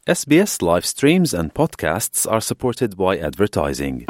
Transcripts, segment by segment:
SBS live streams and podcasts are supported by advertising.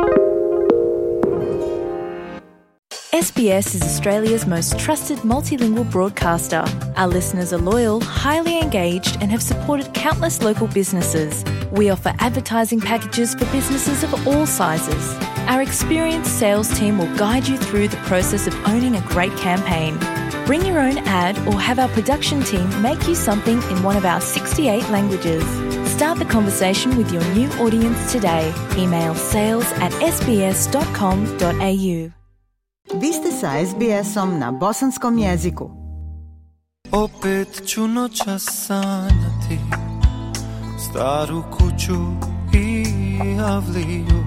SBS is Australia's most trusted multilingual broadcaster. Our listeners are loyal, highly engaged, and have supported countless local businesses. We offer advertising packages for businesses of all sizes. Our experienced sales team will guide you through the process of owning a great campaign. Bring your own ad or have our production team make you something in one of our 68 languages. Start the conversation with your new audience today. Email sales@sbs.com.au. Vi ste sa SBS-om na bosanskom jeziku. Opet ću noćas sanjati staru kuću i avliju.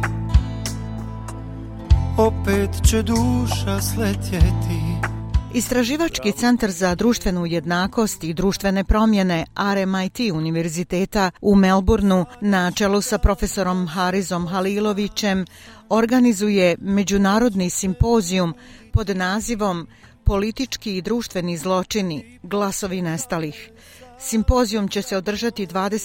Opet će duša sletjeti. Istraživački centar za društvenu jednakost i društvene promjene RMIT univerziteta u Melbourneu na čelu sa profesorom Harizom Halilovićem organizuje međunarodni simpozijum pod nazivom Politički i društveni zločini, glasovi nestalih. Simpozijum će se održati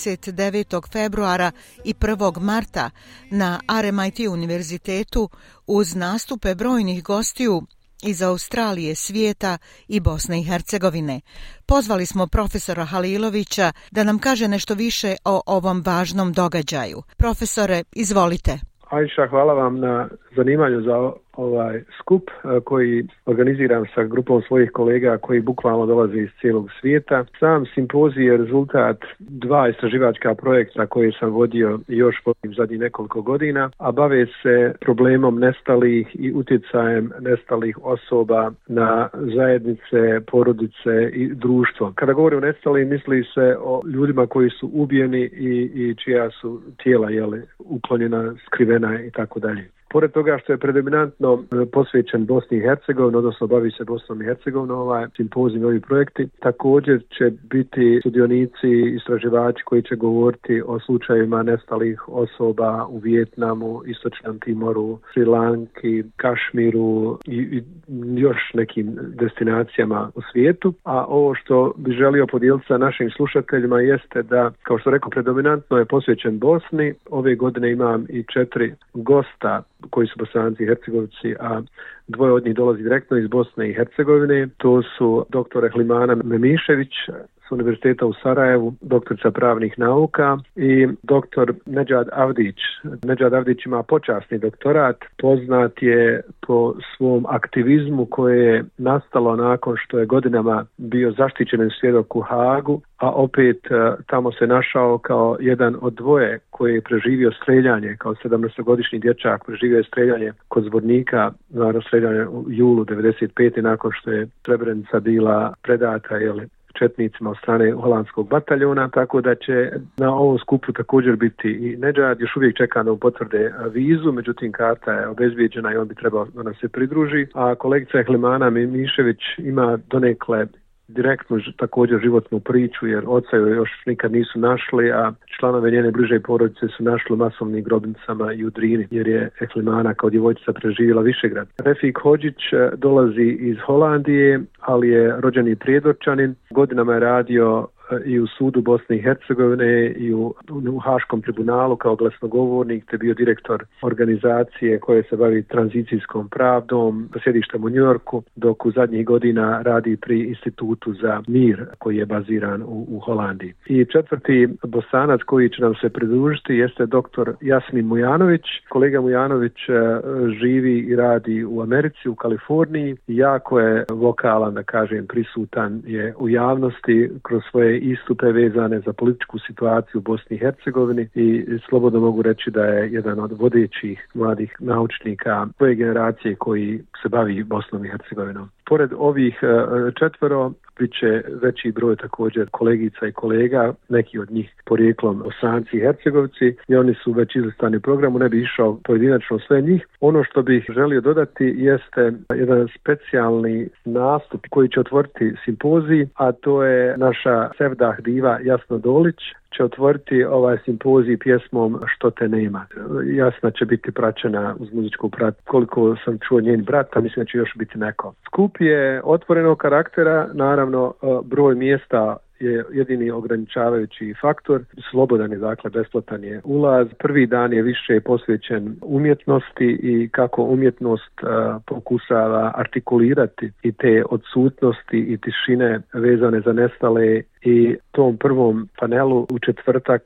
29. februara i 1. marta na RMIT univerzitetu uz nastupe brojnih gostiju iz Australije, svijeta i Bosne i Hercegovine. Pozvali smo profesora Halilovića da nam kaže nešto više o ovom važnom događaju. Profesore, izvolite. Ajša, hvala vam na zanimanju za ovaj skup koji organiziram sa grupom svojih kolega koji bukvalno dolaze iz cijelog svijeta. Sam simpozij je rezultat dva istraživačka projekta koje sam vodio i još vodim zadnjih nekoliko godina, a bave se problemom nestalih i utjecajem nestalih osoba na zajednice, porodice i društvo. Kada govorim o nestalih, misli se o ljudima koji su ubijeni i čija su tijela uklonjena, skrivena i tako dalje. Pored toga što je predominantno posvećen Bosni i Hercegovini, odnosno bavi se Bosnom i Hercegovinom, ovaj simpozij i ovi projekti, također će biti sudionici, istraživači koji će govoriti o slučajevima nestalih osoba u Vijetnamu, Istočnom Timoru, Sri Lanki, Kašmiru i još nekim destinacijama u svijetu. A ovo što bih želio podijeliti sa našim slušateljima jeste da, kao što rekao, predominantno je posvećen Bosni. Ove godine imam i 4 gosta koji su Bosanci i Hercegovci, a 2 od njih dolazi direktno iz Bosne i Hercegovine. To su dr. Ehlimana Memišević s Univerziteta u Sarajevu, doktorica pravnih nauka, i dr. Nedžad Avdić. Nedžad Avdić ima počasni doktorat, poznat je po svom aktivizmu koje je nastalo nakon što je godinama bio zaštićen svjedok u Hagu, a opet tamo se našao kao jedan od 2 koji je preživio streljanje, kao 17-godišnji dječak preživio je streljanje kod Zvornika, naravno streljanje u julu 1995. nakon što je Srebrenica bila predata četnicima od strane holandskog bataljona, tako da će na ovom skupu također biti i Nedžad. Još uvijek čeka da mu potvrde vizu, međutim karta je obezbijeđena i on bi trebao da nam se pridruži. A kolegica Ehlimana Memišević ima donekle direktnu također životnu priču, jer oca joj još nikad nisu našli, a članove njene bliže porodice su našli u masovnim grobnicama i u Drini, jer je Ehlimana kao djevojčica preživjela Višegrad. Refik Hodžić dolazi iz Holandije, ali je rođeni Prijedorčanin. Godinama je radio i u sudu Bosne i Hercegovine i u Haškom tribunalu kao glasnogovornik, te bio direktor organizacije koje se bavi tranzicijskom pravdom sa sjedištem u Njujorku, dok u zadnjih godina radi pri Institutu za mir koji je baziran u Holandiji. I 4. Bosanac koji će nam se pridružiti jeste dr. Jasmin Mujanović. Kolega Mujanović živi i radi u Americi, u Kaliforniji. Jako je vokalan, da kažem, prisutan je u javnosti kroz svoje istupe vezane za političku situaciju u Bosni i Hercegovini i slobodno mogu reći da je jedan od vodećih mladih naučnika svoje generacije koji se bavi Bosnom i Hercegovinom. Pored ovih 4 bit će veći broj također kolegica i kolega, neki od njih porijeklom Bosanci i Hercegovci, i oni su već izlistani u programu, ne bi išao pojedinačno sve njih. Ono što bih želio dodati jeste jedan specijalni nastup koji će otvoriti simpozij, a to je naša sevdah diva Jasna Dolić, će otvoriti ovaj simpozij pjesmom Što te nema. Jasna će biti praćena uz muzičku prat. Koliko sam čuo njen brat, a mislim da će još biti neko. Skup je otvorenog karaktera, naravno broj mjesta je jedini ograničavajući faktor. Slobodan je, dakle, besplatan je ulaz. Prvi dan je više posvećen umjetnosti i kako umjetnost pokušava artikulirati i te odsutnosti i tišine vezane za nestale. I tom prvom panelu u četvrtak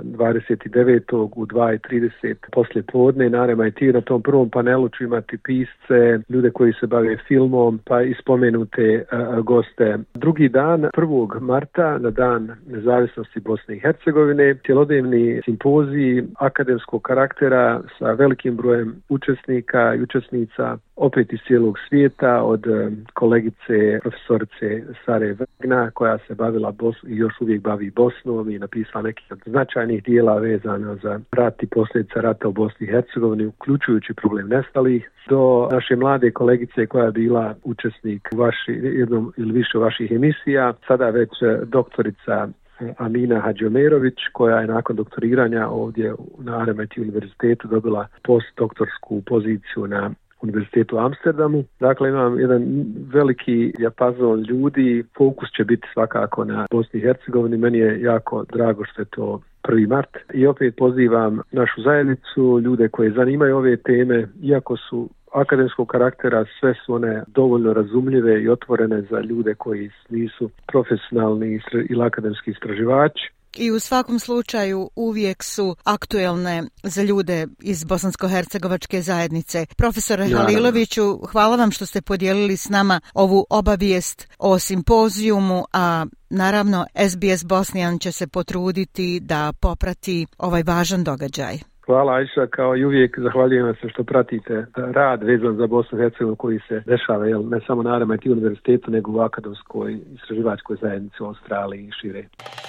29. u 2:30 poslije podne na RMIT, na tom prvom panelu ću imati pisce, ljude koji se bave filmom, pa i spomenute goste. Drugi dan, 1. marta, na dan nezavisnosti Bosne i Hercegovine, cjelodnevni simpozij akademskog karaktera sa velikim brojem učesnika i učesnica, opet iz cijelog svijeta, od kolegice profesorice Sare Vegna, koja se bavila i još uvijek bavi Bosnom i napisala nekih od značajnih dijela vezano za rat i posljedica rata u Bosni i Hercegovini, uključujući problem nestalih, do naše mlade kolegice koja je bila učesnik u jednom ili više vaših emisija, sada već doktorica Amina Hadžiomerović, koja je nakon doktoriranja ovdje na RMIT univerzitetu dobila postdoktorsku poziciju na Univerzitetu u Amsterdamu. Dakle, imam jedan veliki dijapazon ljudi. Fokus će biti svakako na Bosni i Hercegovini. Meni je jako drago što je to 1. mart. I opet pozivam našu zajednicu, ljude koje zanimaju ove teme, iako su akademskog karaktera, sve su one dovoljno razumljive i otvorene za ljude koji nisu profesionalni ili akademski istraživači. I u svakom slučaju uvijek su aktuelne za ljude iz bosansko-hercegovačke zajednice. Profesore Haliloviću, hvala vam što ste podijelili s nama ovu obavijest o simpozijumu, a naravno SBS Bosnijan će se potruditi da poprati ovaj važan događaj. Hvala Ajša, kao i uvijek zahvaljujem vam se što pratite rad vezan za Bosnu i Hercegovinu koji se dešava ne samo na RMIT univerzitetu, nego u akademskoj istraživačkoj zajednici u Australiji i šire.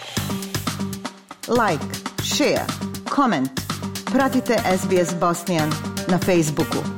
Like, share, comment. Pratite SBS Bosnian na Facebooku.